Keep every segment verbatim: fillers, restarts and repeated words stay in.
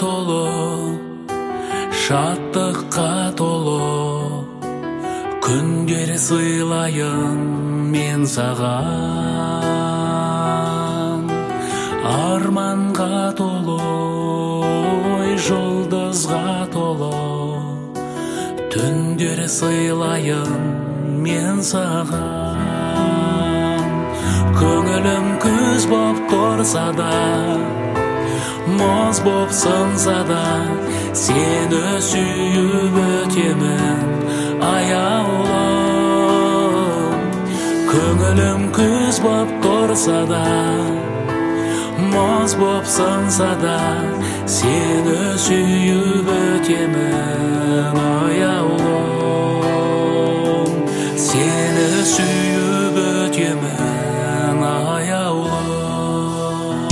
толы, шаттыққа толы, күндер сыйлайын мен саған. Арманға толы, жұлдызға толы, түндер сыйлайын мен саған. Көңілім күз боп тұрса да, мұз боп сынса да, сені сүйіп өтемін аяулым. Көңілім күз боп тұрса да, мұз боп сынса да, сені сүйіп өтемін аяулым. Сені сүйіп өтемін аяулым.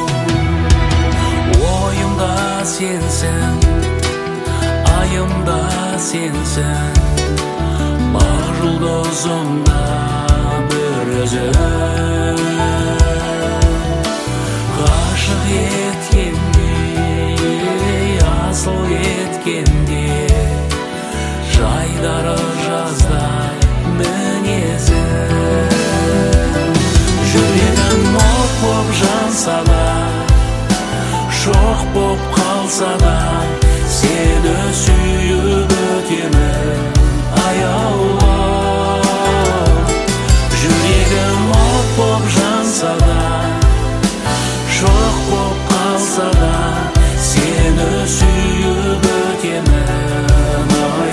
Ойымда сенсің, айымда сенсің, бар жұлдызымда бір өзің. Ғашық еткенде, асыл еткенде, жайдары жаздай мінезің. Жүрегім от боп жанса да, шоқ боп қалса да, сені сүйіп өтемін аяулым. Жүрегім от боп жанса да, шоқ боп қалса да, сені сүйіп өтемін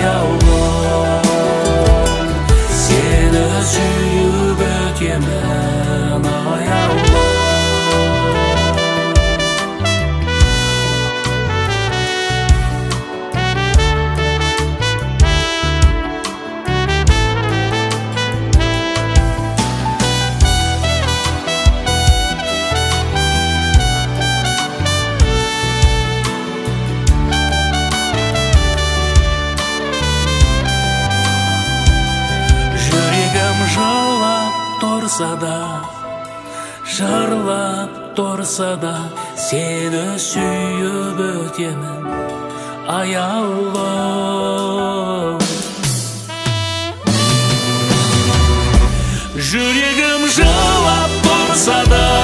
аяулым. Сені сүйіп өтемін аяулым. Тұрса да, жырлап тұрса да, сені сүйіп өтемін аяулым. Жүрегім жылап тұрса да,